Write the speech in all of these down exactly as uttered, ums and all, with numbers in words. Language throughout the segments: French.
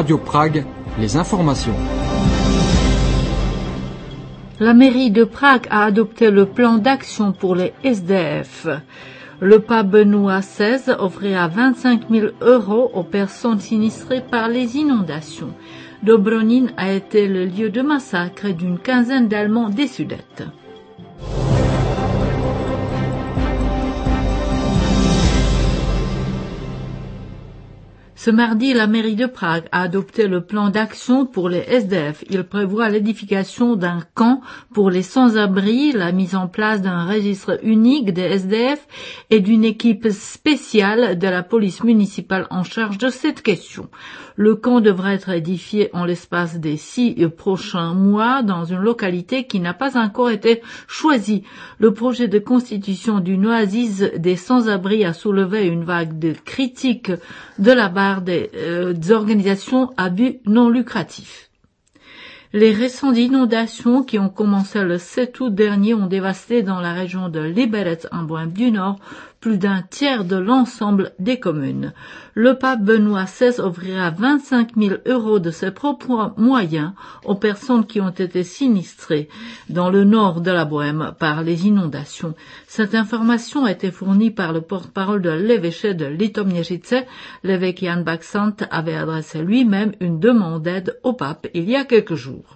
Radio Prague, les informations. La mairie de Prague a adopté le plan d'action pour les S D F. Le pape Benoît seize offrira vingt-cinq mille euros aux personnes sinistrées par les inondations. Dobronin a été le lieu de massacre d'une quinzaine d'Allemands des Sudètes. Ce mardi, la mairie de Prague a adopté le plan d'action pour les S D F. Il prévoit l'édification d'un camp pour les sans-abri, la mise en place d'un registre unique des S D F et d'une équipe spéciale de la police municipale en charge de cette question. Le camp devrait être édifié en l'espace des six prochains mois dans une localité qui n'a pas encore été choisie. Le projet de constitution d'une oasis des sans-abri a soulevé une vague de critiques de la part Des, euh, des organisations à but non lucratif. Les récentes inondations qui ont commencé le sept août dernier ont dévasté dans la région de Liberec en Bohême du Nord plus d'un tiers de l'ensemble des communes. Le pape Benoît seize offrira vingt-cinq mille euros de ses propres moyens aux personnes qui ont été sinistrées dans le nord de la Bohême par les inondations. Cette information a été fournie par le porte-parole de l'évêché de Litoměřice. L'évêque Jan Baxant avait adressé lui-même une demande d'aide au pape il y a quelques jours.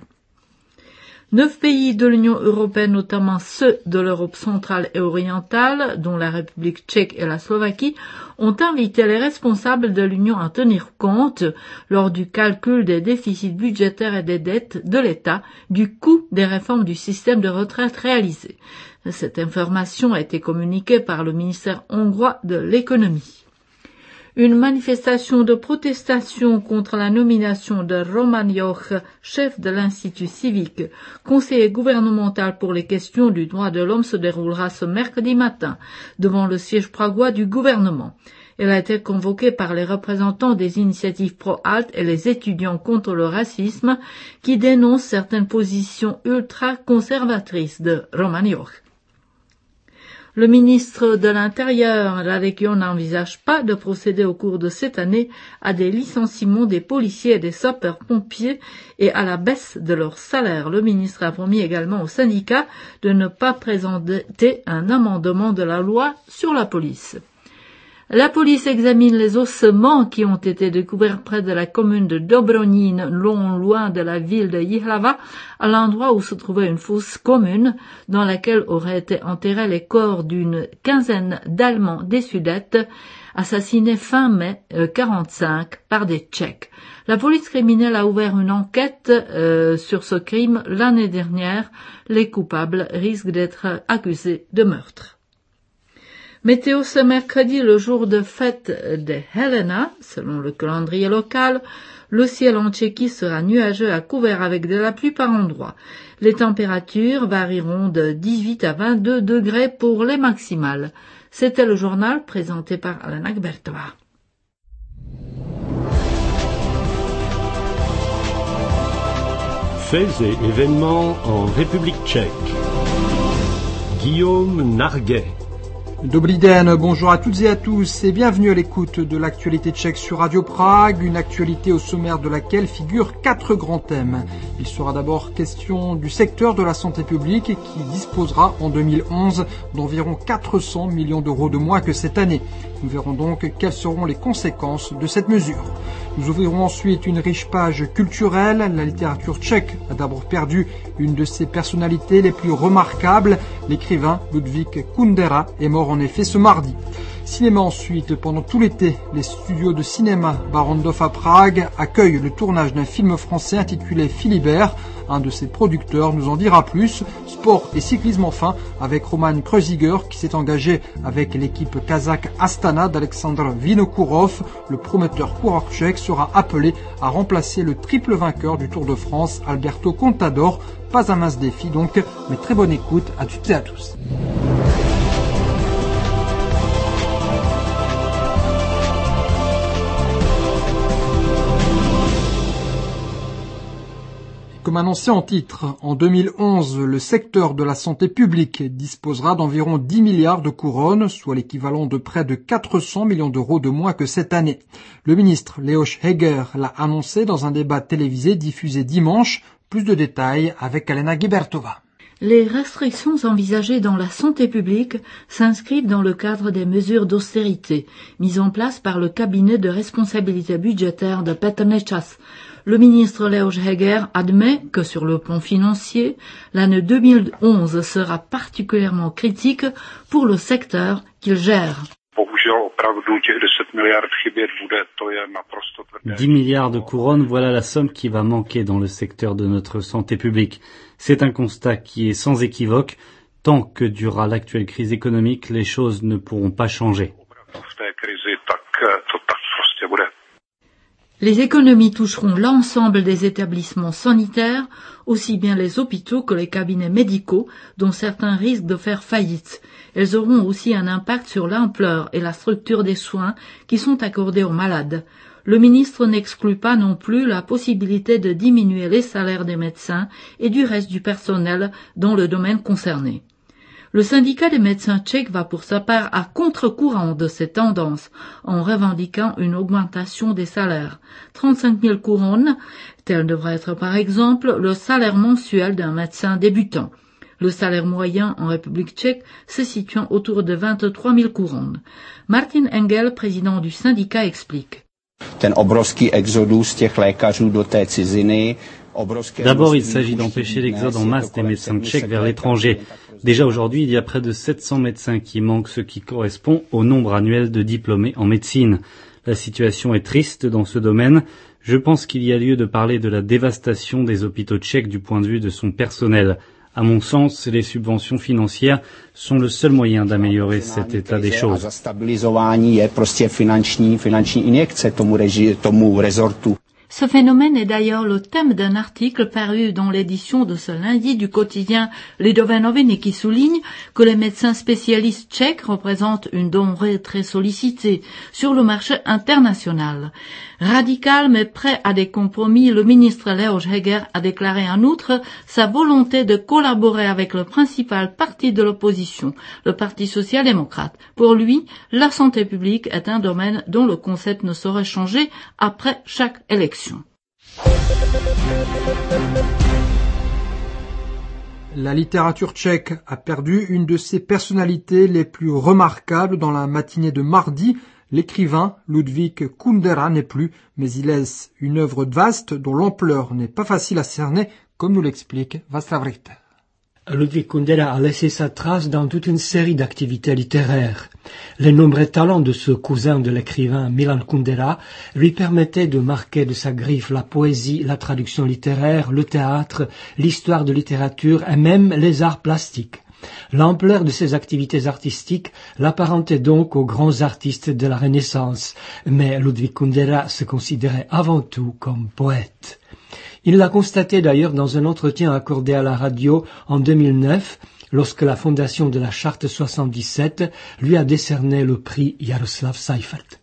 Neuf pays de l'Union européenne, notamment ceux de l'Europe centrale et orientale, dont la République tchèque et la Slovaquie, ont invité les responsables de l'Union à tenir compte, lors du calcul des déficits budgétaires et des dettes de l'État, du coût des réformes du système de retraite réalisées. Cette information a été communiquée par le ministère hongrois de l'économie. Une manifestation de protestation contre la nomination de Roman Joch, chef de l'Institut civique, conseiller gouvernemental pour les questions du droit de l'homme, se déroulera ce mercredi matin devant le siège pragois du gouvernement. Elle a été convoquée par les représentants des initiatives pro-Alt et les étudiants contre le racisme qui dénoncent certaines positions ultra-conservatrices de Roman Joch. Le ministre de l'Intérieur, la Région, n'envisage pas de procéder au cours de cette année à des licenciements des policiers et des sapeurs-pompiers et à la baisse de leur salaire. Le ministre a promis également aux syndicats de ne pas présenter un amendement de la loi sur la police. La police examine les ossements qui ont été découverts près de la commune de Dobronin, non loin de la ville de Jihlava, à l'endroit où se trouvait une fosse commune dans laquelle auraient été enterrés les corps d'une quinzaine d'Allemands des Sudètes, assassinés fin mai euh, quarante-cinq par des Tchèques. La police criminelle a ouvert une enquête euh, sur ce crime l'année dernière. Les coupables risquent d'être accusés de meurtre. Météo ce mercredi, le jour de fête de Helena, selon le calendrier local, le ciel en Tchéquie sera nuageux à couvert avec de la pluie par endroits. Les températures varieront de dix-huit à vingt-deux degrés pour les maximales. C'était le journal présenté par Alena Gbertová. Faits et événements en République tchèque. Guillaume Narguet. Dobrý den, bonjour à toutes et à tous et bienvenue à l'écoute de l'actualité tchèque sur Radio Prague, une actualité au sommaire de laquelle figurent quatre grands thèmes. Il sera d'abord question du secteur de la santé publique qui disposera en deux mille onze d'environ quatre cents millions d'euros de moins que cette année. Nous verrons donc quelles seront les conséquences de cette mesure. Nous ouvrirons ensuite une riche page culturelle. La littérature tchèque a d'abord perdu une de ses personnalités les plus remarquables. L'écrivain Ludvík Kundera est mort en effet ce mardi. Cinéma ensuite, pendant tout l'été, les studios de cinéma Barrandov à Prague accueillent le tournage d'un film français intitulé Philibert. Un de ses producteurs nous en dira plus. Sport et cyclisme enfin, avec Roman Kreuziger qui s'est engagé avec l'équipe kazakh Astana d'Alexandre Vinokourov. Le prometteur coureur tchèque sera appelé à remplacer le triple vainqueur du Tour de France, Alberto Contador. Pas un mince défi donc, mais très bonne écoute à toutes et à tous. Comme annoncé en titre, en deux mille onze, le secteur de la santé publique disposera d'environ dix milliards de couronnes, soit l'équivalent de près de quatre cents millions d'euros de moins que cette année. Le ministre Leoš Heger l'a annoncé dans un débat télévisé diffusé dimanche. Plus de détails avec Alena Gibertova. Les restrictions envisagées dans la santé publique s'inscrivent dans le cadre des mesures d'austérité mises en place par le cabinet de responsabilité budgétaire de Petr Nečas. Le ministre Leoš Heger admet que sur le plan financier, l'année deux mille onze sera particulièrement critique pour le secteur qu'il gère. dix milliards de couronnes, voilà la somme qui va manquer dans le secteur de notre santé publique. C'est un constat qui est sans équivoque. Tant que durera l'actuelle crise économique, les choses ne pourront pas changer. Les économies toucheront l'ensemble des établissements sanitaires, aussi bien les hôpitaux que les cabinets médicaux, dont certains risquent de faire faillite. Elles auront aussi un impact sur l'ampleur et la structure des soins qui sont accordés aux malades. Le ministre n'exclut pas non plus la possibilité de diminuer les salaires des médecins et du reste du personnel dans le domaine concerné. Le syndicat des médecins tchèques va pour sa part à contre-courant de ces tendances en revendiquant une augmentation des salaires. trente-cinq mille couronnes, tel devrait être par exemple le salaire mensuel d'un médecin débutant. Le salaire moyen en République tchèque se situant autour de vingt-trois mille couronnes. Martin Engel, président du syndicat, explique. D'abord, il s'agit d'empêcher l'exode en masse des médecins tchèques vers l'étranger. Déjà aujourd'hui, il y a près de sept cents médecins qui manquent, ce qui correspond au nombre annuel de diplômés en médecine. La situation est triste dans ce domaine. Je pense qu'il y a lieu de parler de la dévastation des hôpitaux tchèques du point de vue de son personnel. À mon sens, les subventions financières sont le seul moyen d'améliorer cet état des choses. Ce phénomène est d'ailleurs le thème d'un article paru dans l'édition de ce lundi du quotidien Lidové noviny qui souligne que les médecins spécialistes tchèques représentent une denrée très sollicitée sur le marché international. Radical mais prêt à des compromis, le ministre Leoš Heger a déclaré en outre sa volonté de collaborer avec le principal parti de l'opposition, le Parti social-démocrate. Pour lui, la santé publique est un domaine dont le concept ne saurait changer après chaque élection. La littérature tchèque a perdu une de ses personnalités les plus remarquables dans la matinée de mardi. L'écrivain Ludvík Kundera n'est plus, mais il laisse une œuvre vaste dont l'ampleur n'est pas facile à cerner, comme nous l'explique Václav Richter. Ludvík Kundera a laissé sa trace dans toute une série d'activités littéraires. Les nombreux talents de ce cousin de l'écrivain Milan Kundera lui permettaient de marquer de sa griffe la poésie, la traduction littéraire, le théâtre, l'histoire de littérature et même les arts plastiques. L'ampleur de ses activités artistiques l'apparentait donc aux grands artistes de la Renaissance, mais Ludvík Kundera se considérait avant tout comme poète. Il l'a constaté d'ailleurs dans un entretien accordé à la radio en deux mille neuf, lorsque la fondation de la Charte soixante-dix-sept lui a décerné le prix Jaroslav Seifert.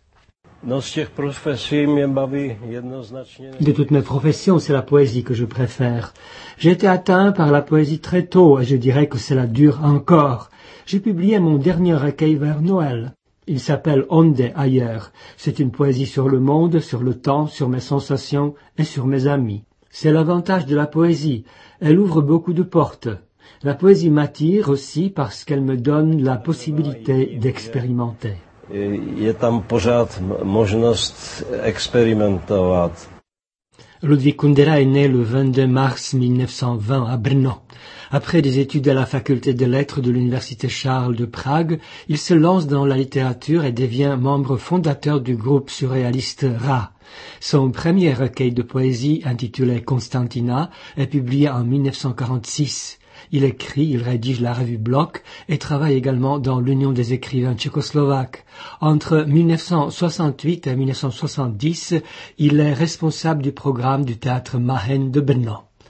De toutes mes professions, c'est la poésie que je préfère. J'ai été atteint par la poésie très tôt et je dirais que cela dure encore. J'ai publié mon dernier recueil vers Noël. Il s'appelle Onde ailleurs. C'est une poésie sur le monde, sur le temps, sur mes sensations et sur mes amis. C'est l'avantage de la poésie. Elle ouvre beaucoup de portes. La poésie m'attire aussi parce qu'elle me donne la possibilité d'expérimenter. Je tam pořád možnost experimentovat. Ludvík Kundera est né le vingt-deux mars mille neuf cent vingt à Brno. Après des études à la faculté de lettres de l'université Charles de Prague, il se lance dans la littérature et devient membre fondateur du groupe surréaliste R A. Son premier recueil de poésie, intitulé Constantina, est publié en mille neuf cent quarante-six. Il écrit, il rédige la revue Bloc et travaille également dans l'Union des écrivains tchécoslovaques. Entre mille neuf cent soixante-huit et mille neuf cent soixante-dix, il est responsable du programme du théâtre Mahen de Brno.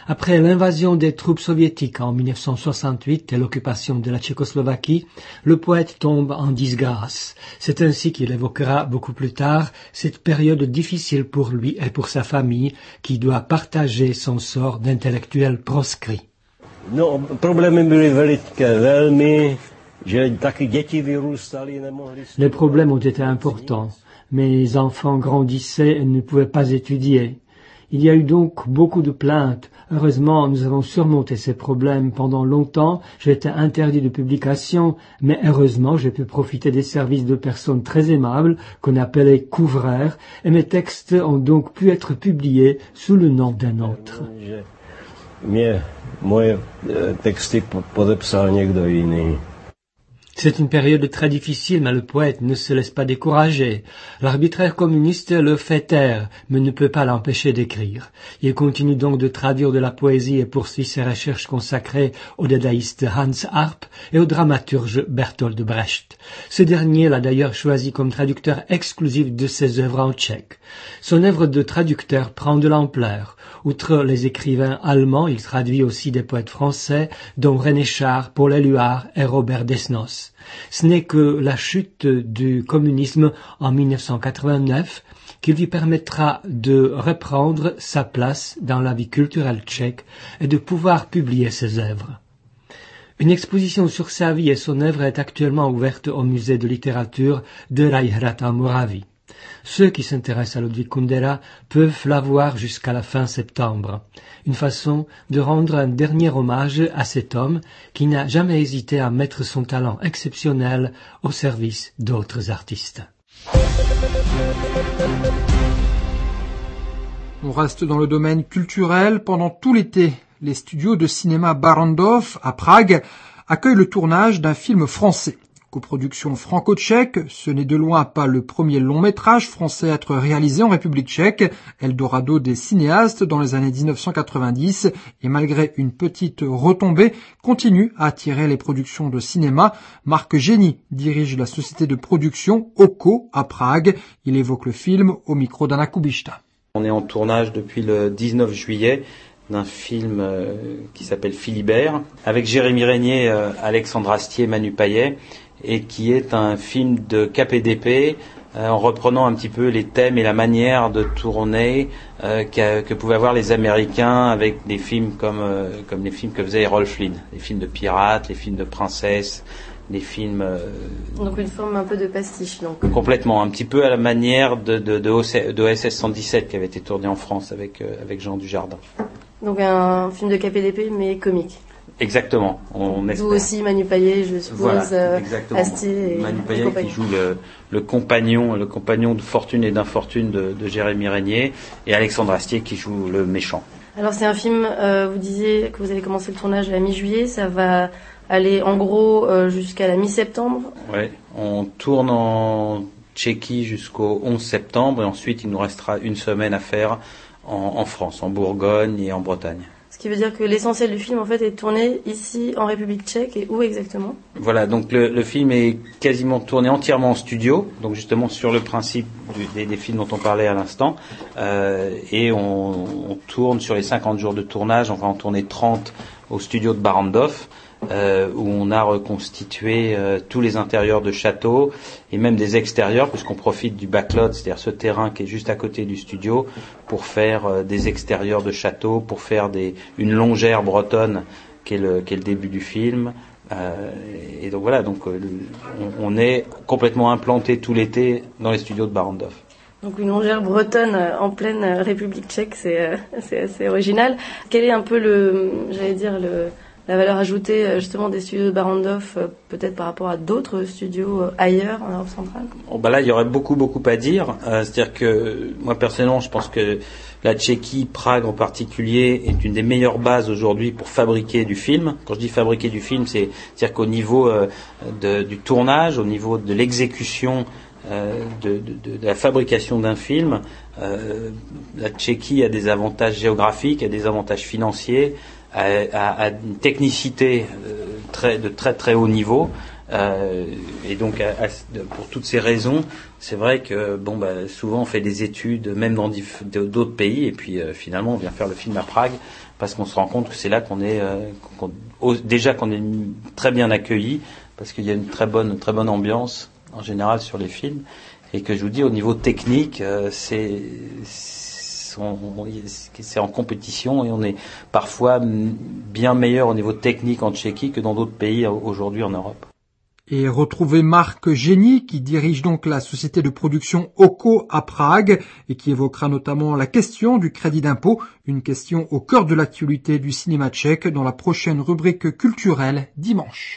Après l'invasion des troupes soviétiques en mille neuf cent soixante-huit et l'occupation de la Tchécoslovaquie, le poète tombe en disgrâce. C'est ainsi qu'il évoquera beaucoup plus tard cette période difficile pour lui et pour sa famille qui doit partager son sort d'intellectuel proscrit. No, problémy byly veliké, velmi, že taky děti vyrůstaly, nemohli... Les problèmes ont été importants. Mes enfants grandissaient et ne pouvaient pas étudier. Il y a eu donc beaucoup de plaintes. Heureusement, nous avons surmonté ces problèmes. Pendant longtemps, j'ai été interdit de publication, mais heureusement, j'ai pu profiter des services de personnes très aimables, qu'on appelait couvreurs, et mes textes ont donc pu être publiés sous le nom d'un autre. Mě moje texty podepsal někdo jiný. C'est une période très difficile, mais le poète ne se laisse pas décourager. L'arbitraire communiste le fait taire, mais ne peut pas l'empêcher d'écrire. Il continue donc de traduire de la poésie et poursuit ses recherches consacrées au dadaïste Hans Arp et au dramaturge Bertolt Brecht. Ce dernier l'a d'ailleurs choisi comme traducteur exclusif de ses œuvres en tchèque. Son œuvre de traducteur prend de l'ampleur. Outre les écrivains allemands, il traduit aussi des poètes français, dont René Char, Paul Éluard et Robert Desnos. Ce n'est que la chute du communisme en mille neuf cent quatre-vingt-neuf qui lui permettra de reprendre sa place dans la vie culturelle tchèque et de pouvoir publier ses œuvres. Une exposition sur sa vie et son œuvre est actuellement ouverte au musée de littérature de Rajhrad en Moravie. Ceux qui s'intéressent à Ludvík Kundera peuvent la voir jusqu'à la fin septembre. Une façon de rendre un dernier hommage à cet homme qui n'a jamais hésité à mettre son talent exceptionnel au service d'autres artistes. On reste dans le domaine culturel. Pendant tout l'été, les studios de cinéma Barrandov à Prague accueillent le tournage d'un film français. Coproduction franco-tchèque, ce n'est de loin pas le premier long-métrage français à être réalisé en République tchèque, Eldorado des cinéastes dans les années dix-neuf cent quatre-vingt-dix, et malgré une petite retombée, continue à attirer les productions de cinéma. Marc Gény dirige la société de production Oko à Prague. Il évoque le film au micro d'Anna Kubishta. On est en tournage depuis le dix-neuf juillet d'un film euh, qui s'appelle Philibert, avec Jérémy Régnier, euh, Alexandre Astier, Manu Payet, et qui est un film de K P D P euh, en reprenant un petit peu les thèmes et la manière de tourner euh, que, que pouvaient avoir les Américains avec des films comme euh, comme les films que faisait Errol Flynn, les films de pirates, les films de princesses, les films... Euh, donc une forme un peu de pastiche, donc. Complètement, un petit peu à la manière de, de, de, O S S cent dix-sept qui avait été tourné en France avec, euh, avec Jean Dujardin. Donc un film de K P D P mais comique. Exactement, on espère. Vous aussi Manu Payet, je suppose, voilà, euh, exactement. Astier et Manu Payet qui joue le, le compagnon, le compagnon de fortune et d'infortune de, de Jérémy Régnier, et Alexandre Astier qui joue le méchant. Alors c'est un film, euh, vous disiez que vous avez commencé le tournage à la mi-juillet, ça va aller en gros euh, jusqu'à la mi-septembre. Oui, on tourne en Tchéquie jusqu'au onze septembre et ensuite il nous restera une semaine à faire en, en France, en Bourgogne et en Bretagne. Ce qui veut dire que l'essentiel du film en fait est tourné ici en République tchèque, et où exactement ? Voilà, donc le, le film est quasiment tourné entièrement en studio, donc justement sur le principe du, des, des films dont on parlait à l'instant, euh, et on, on tourne sur les cinquante jours de tournage, on va en tourner trente au studio de Barrandov, euh, où on a reconstitué euh, tous les intérieurs de château et même des extérieurs, puisqu'on profite du backlot, c'est-à-dire ce terrain qui est juste à côté du studio, pour faire euh, des extérieurs de château, pour faire des, une longère bretonne qui est le, qui est le début du film. Euh, et donc voilà, donc euh, on, on est complètement implanté tout l'été dans les studios de Barrandov. Donc une longère bretonne en pleine République tchèque, c'est, euh, c'est assez original. Quel est un peu le, j'allais dire, le, la valeur ajoutée justement des studios de Barrandov, euh, peut-être par rapport à d'autres studios euh, ailleurs en Europe centrale ? Bon, bah là, il y aurait beaucoup, beaucoup à dire. Euh, c'est-à-dire que moi, personnellement, je pense que la Tchéquie, Prague en particulier, est une des meilleures bases aujourd'hui pour fabriquer du film. Quand je dis fabriquer du film, c'est, c'est-à-dire qu'au niveau euh, de, du tournage, au niveau de l'exécution, euh, de, de, de la fabrication d'un film, euh, la Tchéquie a des avantages géographiques, a des avantages financiers, a, a, a une technicité euh, très, de très très haut niveau. Euh, et donc, à, à, pour toutes ces raisons, c'est vrai que bon, bah, souvent on fait des études, même dans dif, d'autres pays, et puis euh, finalement on vient faire le film à Prague, parce qu'on se rend compte que c'est là qu'on est euh, qu'on, au, déjà qu'on est très bien accueilli, parce qu'il y a une très bonne très bonne ambiance en général sur les films, et que je vous dis au niveau technique, euh, c'est On, c'est en compétition et on est parfois bien meilleur au niveau technique en Tchéquie que dans d'autres pays aujourd'hui en Europe. Et retrouvez Marc Génie qui dirige donc la société de production Oko à Prague et qui évoquera notamment la question du crédit d'impôt, une question au cœur de l'actualité du cinéma tchèque dans la prochaine rubrique culturelle dimanche.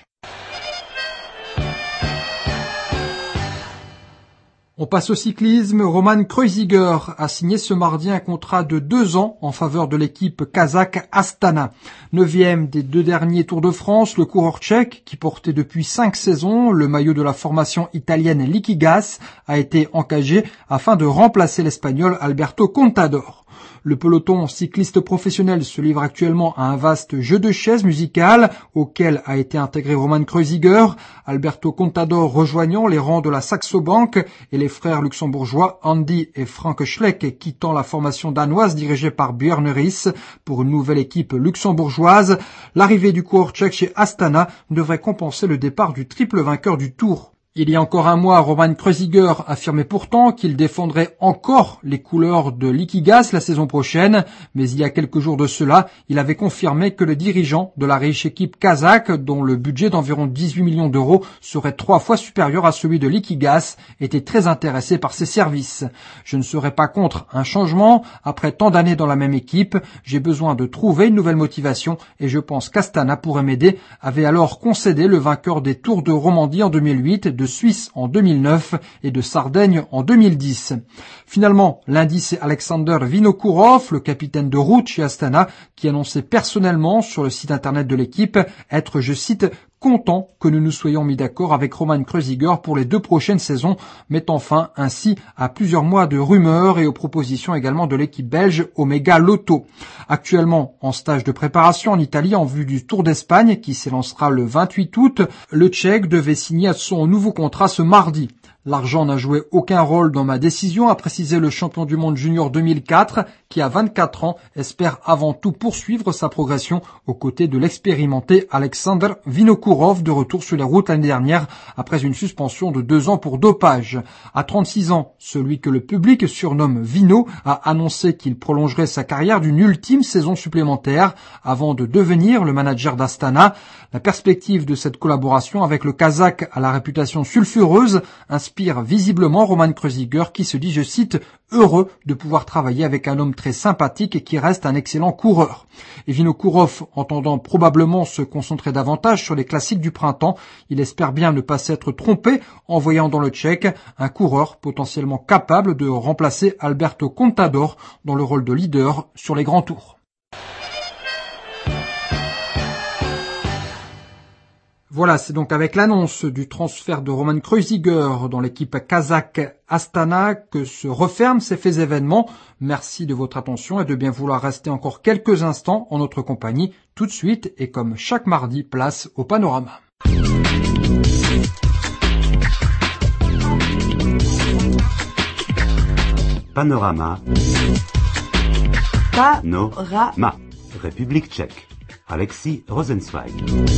On passe au cyclisme. Roman Kreuziger a signé ce mardi un contrat de deux ans en faveur de l'équipe kazakh Astana. Neuvième des deux derniers Tours de France, le coureur tchèque, qui portait depuis cinq saisons le maillot de la formation italienne Liquigas, a été engagé afin de remplacer l'Espagnol Alberto Contador. Le peloton cycliste professionnel se livre actuellement à un vaste jeu de chaises musicales auquel a été intégré Roman Kreuziger, Alberto Contador rejoignant les rangs de la Saxo Bank et les frères luxembourgeois Andy et Frank Schleck quittant la formation danoise dirigée par Björn Riis pour une nouvelle équipe luxembourgeoise. L'arrivée du coureur tchèque chez Astana devrait compenser le départ du triple vainqueur du Tour. Il y a encore un mois, Roman Kreuziger affirmait pourtant qu'il défendrait encore les couleurs de Liquigas la saison prochaine, mais il y a quelques jours de cela, il avait confirmé que le dirigeant de la riche équipe kazakh, dont le budget d'environ dix-huit millions d'euros serait trois fois supérieur à celui de Liquigas, était très intéressé par ses services. Je ne serais pas contre un changement. Après tant d'années dans la même équipe, j'ai besoin de trouver une nouvelle motivation et je pense qu'Astana pourrait m'aider, avait alors concédé le vainqueur des Tours de Romandie en deux mille huit, de Suisse en deux mille neuf et de Sardaigne en deux mille dix. Finalement, lundi, c'est Alexander Vinokourov, le capitaine de route chez Astana, qui annonçait personnellement sur le site internet de l'équipe être, je cite, content que nous nous soyons mis d'accord avec Roman Kreuziger pour les deux prochaines saisons, mettant fin ainsi à plusieurs mois de rumeurs et aux propositions également de l'équipe belge Omega Lotto. Actuellement en stage de préparation en Italie en vue du Tour d'Espagne qui s'élancera le vingt-huit août, le Tchèque devait signer son nouveau contrat ce mardi. L'argent n'a joué aucun rôle dans ma décision, a précisé le champion du monde junior deux mille quatre, qui à vingt-quatre ans espère avant tout poursuivre sa progression aux côtés de l'expérimenté Alexander Vinokourov de retour sur les routes l'année dernière après une suspension de deux ans pour dopage. À trente-six ans, celui que le public surnomme Vino a annoncé qu'il prolongerait sa carrière d'une ultime saison supplémentaire avant de devenir le manager d'Astana. La perspective de cette collaboration avec le Kazakh à la réputation sulfureuse inspire visiblement Roman Kreuziger qui se dit, je cite, heureux de pouvoir travailler avec un homme très sympathique et qui reste un excellent coureur. Et Vinokourov, entendant probablement se concentrer davantage sur les classiques du printemps, il espère bien ne pas s'être trompé en voyant dans le Tchèque un coureur potentiellement capable de remplacer Alberto Contador dans le rôle de leader sur les grands tours. Voilà, c'est donc avec l'annonce du transfert de Roman Kreuziger dans l'équipe kazakh Astana que se referment ces faits événements. Merci de votre attention et de bien vouloir rester encore quelques instants en notre compagnie. Tout de suite et comme chaque mardi, place au panorama. Panorama. Panorama. République tchèque. Alexis Rosenzweig.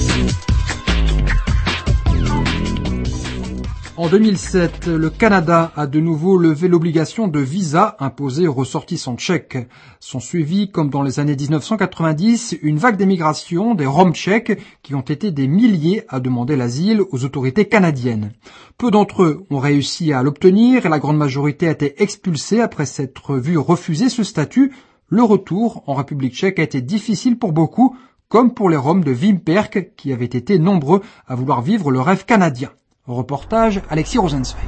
En deux mille sept, le Canada a de nouveau levé l'obligation de visa imposée aux ressortissants tchèques. Sont suivis, comme dans les années dix-neuf cent quatre-vingt-dix, une vague d'émigration des Roms tchèques qui ont été des milliers à demander l'asile aux autorités canadiennes. Peu d'entre eux ont réussi à l'obtenir et la grande majorité a été expulsée après s'être vu refuser ce statut. Le retour en République tchèque a été difficile pour beaucoup, comme pour les Roms de Vimperk qui avaient été nombreux à vouloir vivre le rêve canadien. Reportage Alexis Rosenzweig.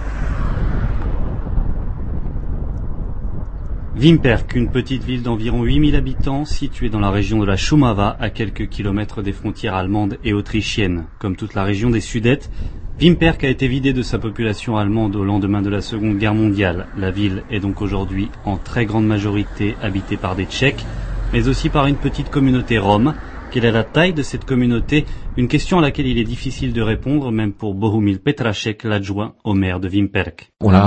Vimperk, une petite ville d'environ huit mille habitants située dans la région de la Šumava à quelques kilomètres des frontières allemandes et autrichiennes. Comme toute la région des Sudètes, Vimperk a été vidée de sa population allemande au lendemain de la Seconde Guerre mondiale. La ville est donc aujourd'hui en très grande majorité habitée par des Tchèques, mais aussi par une petite communauté rome Quelle est la taille de cette communauté? Une question à laquelle il est difficile de répondre, même pour Bohumil Petrašek, l'adjoint au maire de Vimperk.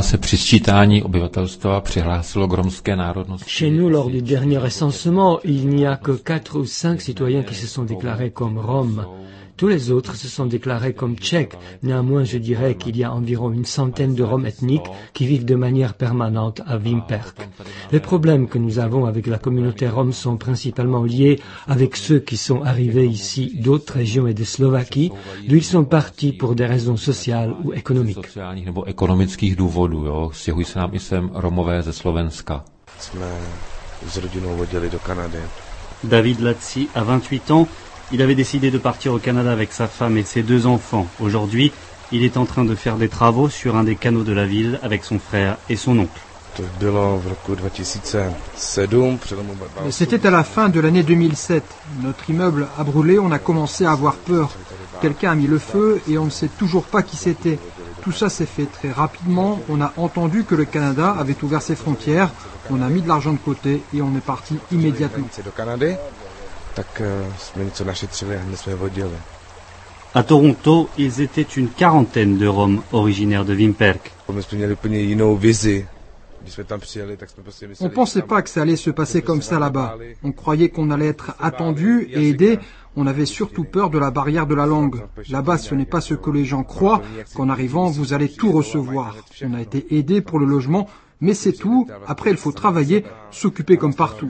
Chez nous, lors du dernier recensement, il n'y a que quatre ou cinq citoyens qui se sont déclarés comme Roms. Tous les autres se sont déclarés comme Tchèques. Néanmoins, je dirais qu'il y a environ une centaine de Roms ethniques qui vivent de manière permanente à Vimperk. Les problèmes que nous avons avec la communauté Rom sont principalement liés avec ceux qui sont arrivés ici d'autres régions et de Slovaquie, d'où ils sont partis pour des raisons sociales ou économiques. David Latsi a vingt-huit ans. Il avait décidé de partir au Canada avec sa femme et ses deux enfants. Aujourd'hui, il est en train de faire des travaux sur un des canaux de la ville avec son frère et son oncle. C'était à la fin de l'année deux mille sept. Notre immeuble a brûlé, on a commencé à avoir peur. Quelqu'un a mis le feu et on ne sait toujours pas qui c'était. Tout ça s'est fait très rapidement. On a entendu que le Canada avait ouvert ses frontières. On a mis de l'argent de côté et on est parti immédiatement. À Toronto, ils étaient une quarantaine de Roms originaires de Vimperk. On ne pensait pas que ça allait se passer comme ça là-bas. On croyait qu'on allait être attendu et aidé. On avait surtout peur de la barrière de la langue. Là-bas, ce n'est pas ce que les gens croient. Qu'en arrivant, vous allez tout recevoir. On a été aidé pour le logement, mais c'est tout. Après, il faut travailler, s'occuper comme partout.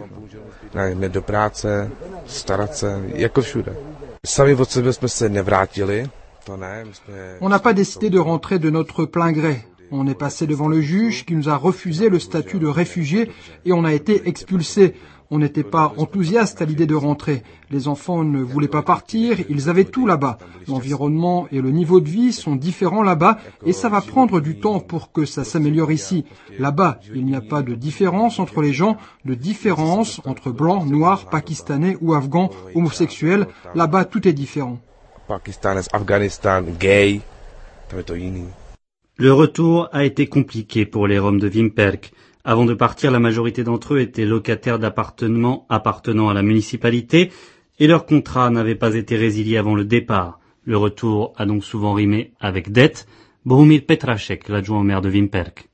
On n'a pas décidé de rentrer de notre plein gré. On est passé devant le juge qui nous a refusé le statut de réfugié et on a été expulsés. On n'était pas enthousiaste à l'idée de rentrer. Les enfants ne voulaient pas partir, ils avaient tout là-bas. L'environnement et le niveau de vie sont différents là-bas et ça va prendre du temps pour que ça s'améliore ici. Là-bas, il n'y a pas de différence entre les gens, de différence entre blancs, noirs, pakistanais ou afghans, homosexuels. Là-bas, tout est différent. Le retour a été compliqué pour les Roms de Vimperk. Avant de partir, la majorité d'entre eux étaient locataires d'appartements appartenant à la municipalité et leur contrat n'avait pas été résilié avant le départ. Le retour a donc souvent rimé avec dette. Bohumil Petrašek, l'adjoint au maire de Vimperk.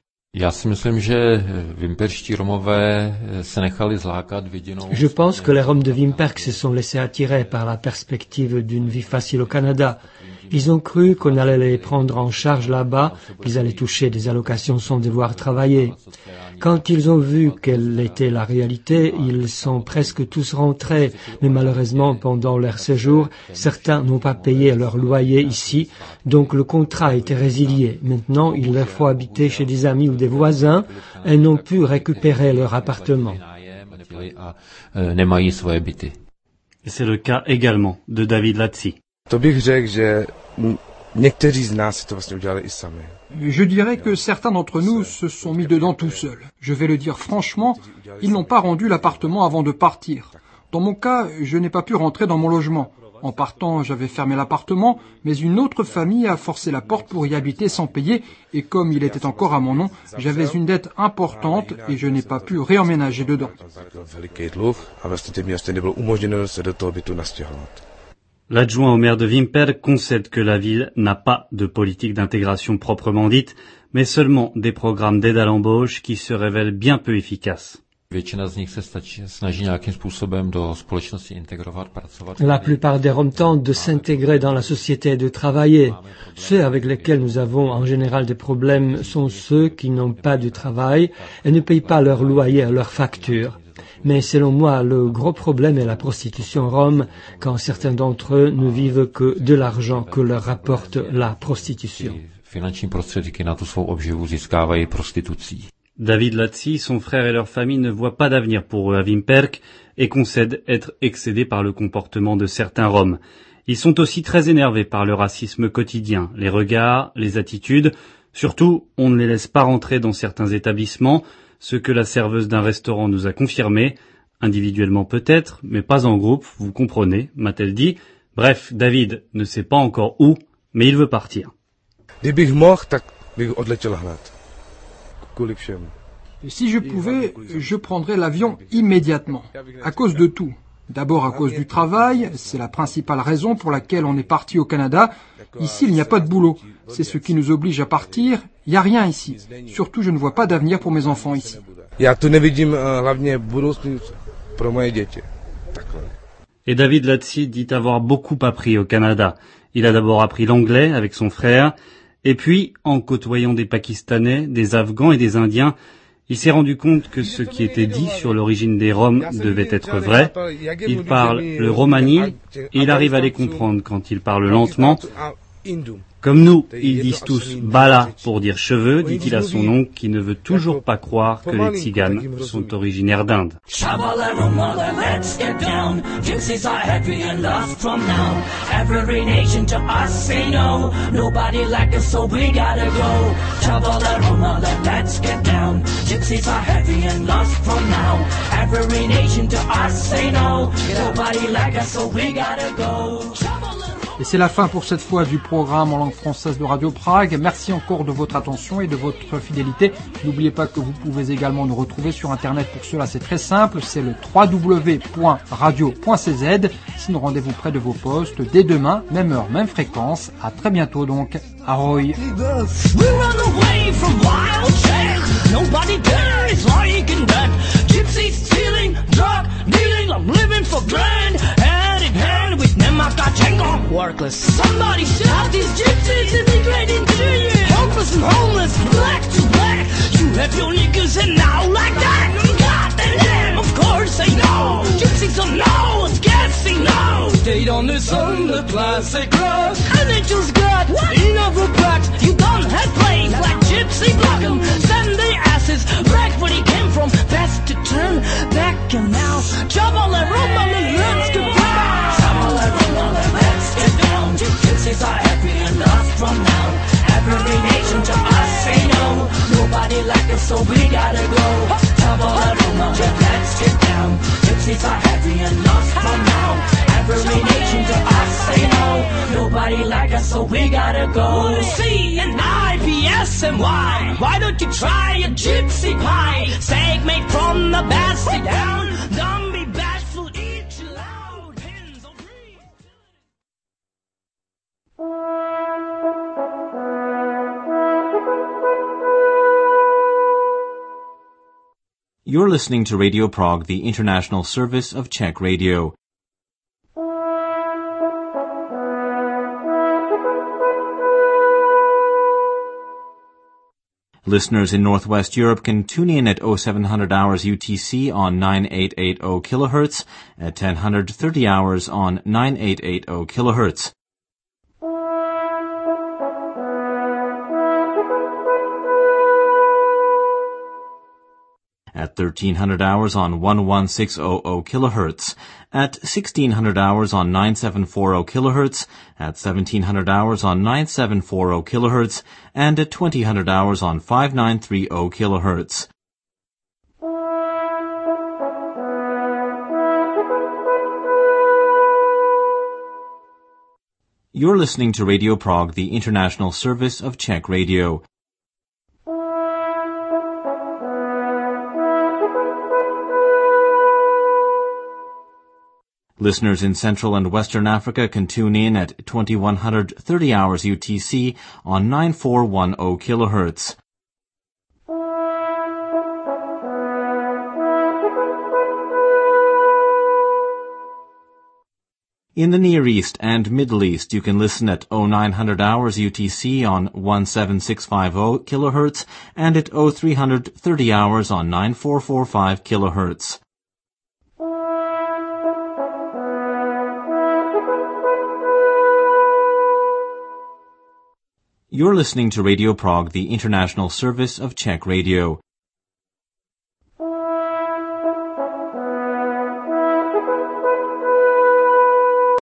Je pense que les Roms de Vimperk se sont laissés attirer par la perspective d'une vie facile au Canada. Ils ont cru qu'on allait les prendre en charge là-bas, qu'ils allaient toucher des allocations sans devoir travailler. Quand ils ont vu quelle était la réalité, ils sont presque tous rentrés, mais malheureusement, pendant leur séjour, certains n'ont pas payé leur loyer ici, donc le contrat a été résilié. Maintenant, il leur faut habiter chez des amis ou des voisins et n'ont pu récupérer leur appartement. Et c'est le cas également de David Latsi. Je dirais que certains d'entre nous se sont mis dedans tout seuls. Je vais le dire franchement, ils n'ont pas rendu l'appartement avant de partir. Dans mon cas, je n'ai pas pu rentrer dans mon logement. En partant, j'avais fermé l'appartement, mais une autre famille a forcé la porte pour y habiter sans payer, et comme il était encore à mon nom, j'avais une dette importante et je n'ai pas pu réemménager dedans. L'adjoint au maire de Vimperk concède que la ville n'a pas de politique d'intégration proprement dite, mais seulement des programmes d'aide à l'embauche qui se révèlent bien peu efficaces. La plupart des Roms tentent de s'intégrer dans la société et de travailler. Ceux avec lesquels nous avons en général des problèmes sont ceux qui n'ont pas de travail et ne payent pas leur loyer et leurs factures. Mais selon moi, le gros problème est la prostitution rome, quand certains d'entre eux ne vivent que de l'argent que leur rapporte la prostitution. David Latsi, son frère et leur famille ne voient pas d'avenir pour eux à Vimperk et concèdent être excédés par le comportement de certains Roms. Ils sont aussi très énervés par le racisme quotidien, les regards, les attitudes. Surtout, on ne les laisse pas rentrer dans certains établissements, ce que la serveuse d'un restaurant nous a confirmé, individuellement peut-être, mais pas en groupe, vous comprenez, m'a-t-elle dit. Bref, David ne sait pas encore où, mais il veut partir. Si je pouvais, je prendrais l'avion immédiatement, à cause de tout. D'abord à cause du travail, c'est la principale raison pour laquelle on est parti au Canada. Ici, il n'y a pas de boulot. C'est ce qui nous oblige à partir. Il n'y a rien ici. Surtout, je ne vois pas d'avenir pour mes enfants ici. Et David Latsi dit avoir beaucoup appris au Canada. Il a d'abord appris l'anglais avec son frère, et puis, en côtoyant des Pakistanais, des Afghans et des Indiens, il s'est rendu compte que ce qui était dit sur l'origine des Roms devait être vrai. Il parle le romani et il arrive à les comprendre quand ils parlent lentement. Comme nous, ils disent tous « bala » pour dire cheveux, dit-il à son oncle qui ne veut toujours pas croire que les tziganes sont originaires d'Inde. Et c'est la fin pour cette fois du programme en langue française de Radio Prague. Merci encore de votre attention et de votre fidélité. N'oubliez pas que vous pouvez également nous retrouver sur Internet. Pour cela, c'est très simple. C'est le w w w point radio point c z. Sinon, rendez-vous près de vos postes dès demain, même heure, même fréquence. À très bientôt donc. Ahoy! Workless. Somebody shout these gypsies immigrating to you. Hopeless and homeless, black to black. You have your niggas and now like that. God damn, of course they know. Gypsies don't know, it's guessing no. They don't listen to classic rock. And they just got enough of that. You don't have plays like Gypsy Block 'em. Send their asses back where they came from. Best to turn back and now. Trouble and rumble and let's get back. Trouble and rumble and let's get down. Gypsies are happy enough from now. Every nation to us say no. Nobody like us, so we gotta go. Trouble and rumble and let's get down. Gypsies are happy enough from now. Every nation to us say no. Nobody like us, so we gotta go. C and I, P S and Y. Why don't you try a gypsy pie? Steak made from the bastard down. Don't be bashful, eat your loud. Pins or free. You're listening to Radio Prague, the international service of Czech Radio. Listeners in Northwest Europe can tune in at oh seven hundred hours U T C on ninety-eight eighty kilohertz, at ten thirty hours on ninety-eight eighty kilohertz. At thirteen hundred hours on eleven sixty kilohertz, at sixteen hundred hours on ninety-seven forty kilohertz, at seventeen hundred hours on ninety-seven forty kilohertz, and at twenty hundred hours on fifty-nine thirty kilohertz. You're listening to Radio Prague, the international service of Czech Radio. Listeners in Central and Western Africa can tune in at twenty-one thirty hours U T C on ninety-four ten kilohertz. In the Near East and Middle East, you can listen at oh nine hundred hours U T C on seventeen sixty-five kilohertz and at oh three thirty hours on ninety-four forty-five kilohertz. You're listening to Radio Prague, the international service of Czech Radio.